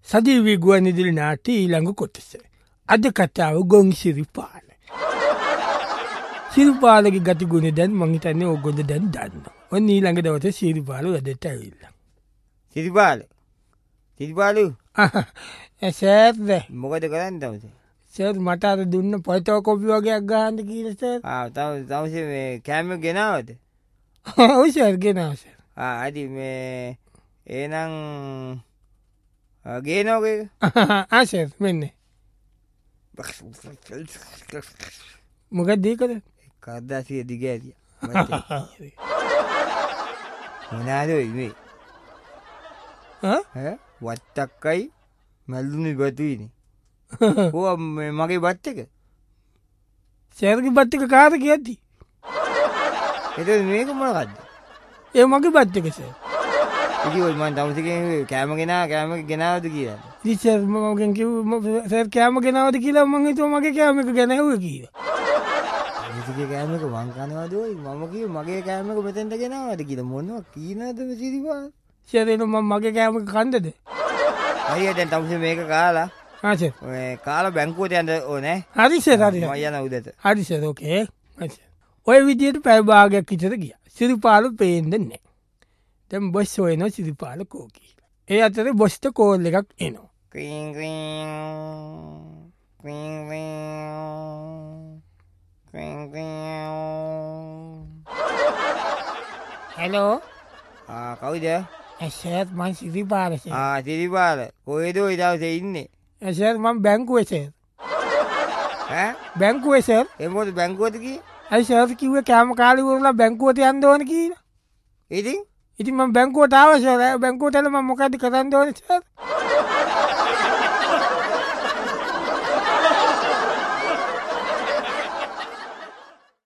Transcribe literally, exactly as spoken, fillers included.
සජීවී ගුවන්විදුලි නාට්‍ය ඊළඟ කොටස. අද කතාව ගොන් සිරිපාල. සිරිපාලගේ ගතිගුණ දැන් මං හිතන්නේ ඕගොල්ලෝ දැන් දන්නවා. ඔන්න ඊළඟ දවසේ සිරිපාල වැඩට ඇවිල්ලා. සිරිපාල සිරිපාලු සර්ද මොකද කරන්නේ දවසේ? සර් මට අර දුන්න ෆොටෝ කොපි වගේක් ගහන්න කියලා සර්. ආ තව තවසේ මේ කැමරා ගෙනාවද? ඔව් සර් ගෙනාවා සර්. ආ හරි මේ එහෙනම් ගේනෝගේ ආ සර් මෙන්න. මොකක්ද ඒකද? කද්දාසිය දිගෑරිය. මොනාද මේ? ඈ වත්තක්කයි මල්දුනේ බතුයිනේ. ඕ මගේ බත් එක. සර්ගේ බත් එක කාට කියති? එතකොට මේක මොකක්ද? ඒ මගේ බත් එක සර්. ඉතින් ඔය මම දවසකින් කෑම ගෙනා කෑම ගෙනාවද කියලා. ඉතින් සර් මම කිව්වා සර් කෑම ගෙනාවද කියලා මං හිතුවා මගේ කෑම එක ගෙනාවුවා කියලා. ඉතින් කෑම එක මං කනවාද ඔය මම කිව්වා මගේ කෑම එක මෙතෙන්ට ගෙනාවද කියලා මොනවා කීනද මේ සිරිපාල? සර් එන මම මගේ කෑම එක කන්නද? හරියට දැන් තමයි මේක කාලා. ආ සර්. ඔය කාලා බැංකුවට යන්න ඕනේ. හරි සර් හරි. මම යන උදේට. හරි සර් ඕකේ. ඔය විදියට පැය භාගයක් විතර ගියා. සිරිපාල පේන්නේ නැහැ. දැන් බොස් හොයනවා සිරිපාල කෝ කියලා. ඒ අතරේ බොස්ට කෝල් එකක් එනවා. ක්‍රින් ක්‍රින් ක්‍රින් ක්‍රින් ක්‍රින්. හෙලෝ. ආ කවුද? සර් මං සිරිපාල සර්. ආ සිරිපාල කොහෙද ඔය දවසේ ඉන්නේ? සර් මම බැංකුවේ සර්. ඈ බැංකුවේ සර්. ඒ මොකද බැංකුවට ගියේ? අයි සර් කිව්වේ කෑම කාලේ වුණා බැංකුවට යන්න ඕන කියලා. ඉතින් ඉතින් මම බැංකුවට ආවා සර්. බැංකුවට ඇවිල්ලා මම මොකද කරන්න ඕනේ සර්?